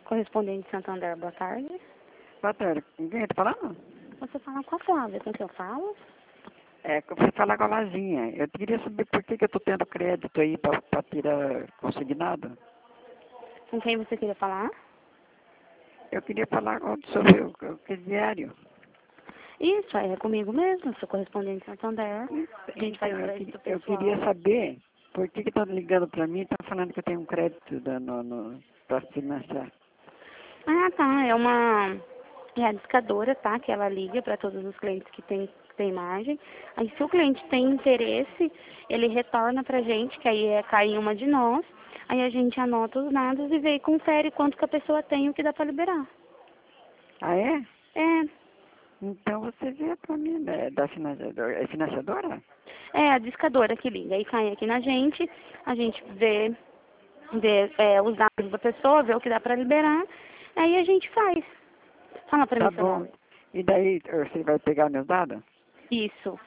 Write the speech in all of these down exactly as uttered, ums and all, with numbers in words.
Correspondente Santander, boa tarde. Boa tarde. Com quem está falando? Você fala com a Flávia, com quem eu falo? É, que eu fui falar com a Lazinha. Eu queria saber por que, que eu estou tendo crédito aí para tirar consignado. Com quem você queria falar? Eu queria falar com- sobre o, o crediário. Isso, é comigo mesmo, sou correspondente Santander. A gente faz Então, eu, crédito que- eu pessoal. queria saber por que que está ligando para mim e está falando que eu tenho um crédito da- no, no, para financiar. Ah, tá, é uma... É a discadora, tá? Que ela liga para todos os clientes que tem, que tem margem. Aí, se o cliente tem interesse, ele retorna pra gente, que aí é cair em uma de nós. Aí a gente anota os dados e vê e confere quanto que a pessoa tem e o que dá pra liberar. Ah, é? É, Então você vê para mim, né, da financiadora. É financiadora? é a discadora que liga. Aí cai aqui na gente, a gente vê, vê é, os dados da pessoa, vê o que dá pra liberar. Aí a gente faz. Fala pra Tá mim seu bom. nome. E daí, você vai pegar meus dados? Isso.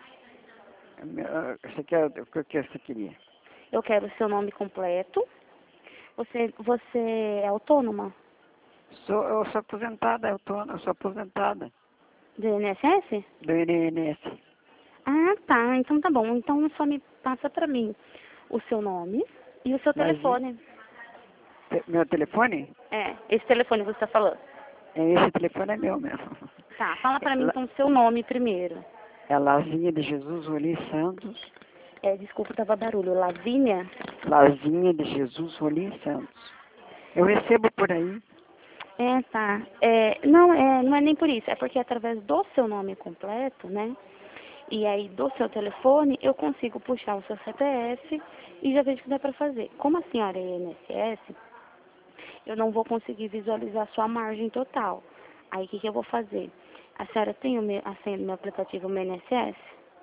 Você quer o que que você queria? Eu quero o seu nome completo. Você, você é autônoma Sou, eu sou aposentada, eu, tô, eu sou aposentada do I N S S? do I N S. Ah, tá. Então tá bom. Então só me passa pra mim o seu nome e o seu Mas telefone. te- meu telefone? É, esse telefone que você tá falando. É, esse telefone é meu mesmo. Tá, fala pra É, mim La- então o seu nome primeiro. é Lazinha de Jesus Rolim Santos. É, desculpa, tava barulho. Lavínia? Lazinha de Jesus Rolim Santos. Eu recebo por aí. É, tá. É, não, é, não é nem por isso. É porque através do seu nome completo, né? E aí do seu telefone eu consigo puxar o seu C P F e já vejo o que dá pra fazer. Como a senhora é I N S S, eu não vou conseguir visualizar a sua margem total. Aí o que, que eu vou fazer? A senhora tem o meu, a senha do meu aplicativo meu I N S S?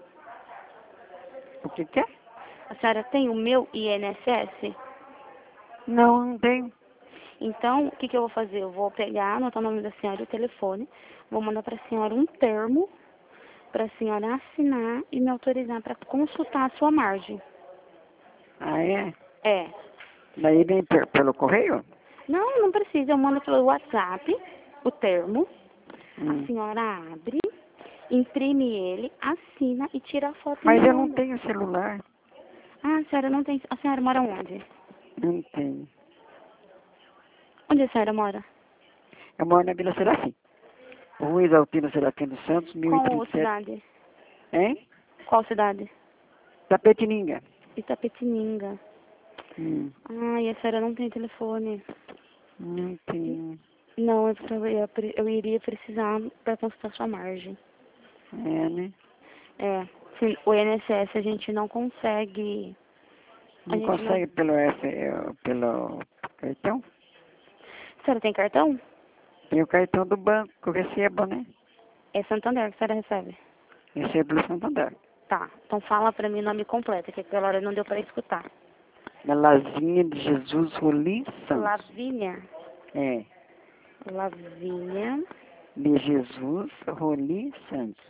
O que que é? A senhora tem o meu I N S S? Não, não tenho. Então, o que, que eu vou fazer? Eu vou pegar, anotar o nome da senhora e o telefone, vou mandar para a senhora um termo para a senhora assinar e me autorizar para consultar a sua margem. Ah, é? É. Daí vem per- pelo correio? Não, não precisa. Eu mando pelo WhatsApp o termo. A Hum. senhora abre, imprime ele, assina e tira a foto e Mas me eu não manda. tenho celular. Ah, a senhora não tem... A senhora mora onde? Não tenho. Onde a senhora mora? Eu moro na Vila Serafim. Rua Exaltino Serafim dos Santos, mil e Qual trinta e sete. cidade? Hein? Qual cidade? Tapetininga. Itapetininga. Hum. Ah, e a senhora não tem telefone. Não tenho. Não, eu, eu, ia pre- eu iria precisar para consultar sua margem. É, né? É, sim, o I N S S a gente não consegue... A Não gente não... consegue pelo, F, eh, pelo cartão? A senhora tem cartão? Tem o cartão do banco, que eu recebo, né? É Santander que a senhora recebe. Recebo do Santander. Tá, então fala pra mim o nome completo, que aquela hora não deu pra escutar. É Lazinha de Jesus Rolim Santos. Lavínia. É. Lavínia. De Jesus Rolim Santos.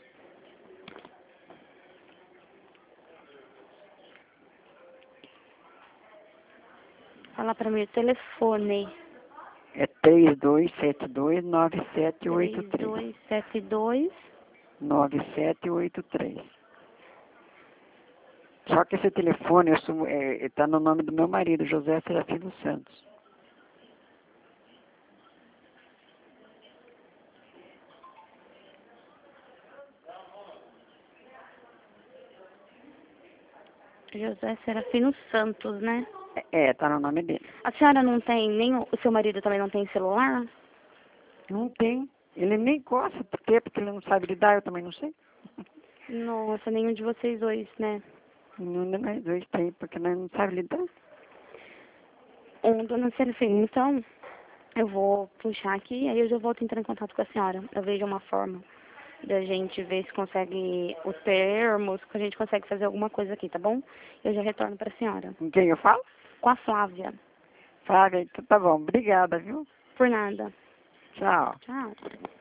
Fala pra mim o telefone. É três dois sete dois nove sete oito três três. dois sete dois. nove sete oito três. Só que esse telefone está é, tá no nome do meu marido, José Serafim dos Santos. José Serafino Santos, né? É, tá no nome dele. A senhora não tem, nem o o seu marido também não tem celular? Não tem. Ele nem gosta, por quê? Porque ele não sabe lidar, eu também não sei. Nossa, nenhum de vocês dois, né? Nenhum de nós dois tem, porque nós não sabe lidar. Ô, dona Serafina, então, eu vou puxar aqui, aí eu já volto a entrar em contato com a senhora. Eu vejo uma forma da gente ver se consegue o termo, se a gente consegue fazer alguma coisa aqui, tá bom? Eu já retorno pra senhora. Com quem eu falo? Com a Flávia. Flávia, então tá bom. Obrigada, viu? Por nada. Tchau. Tchau.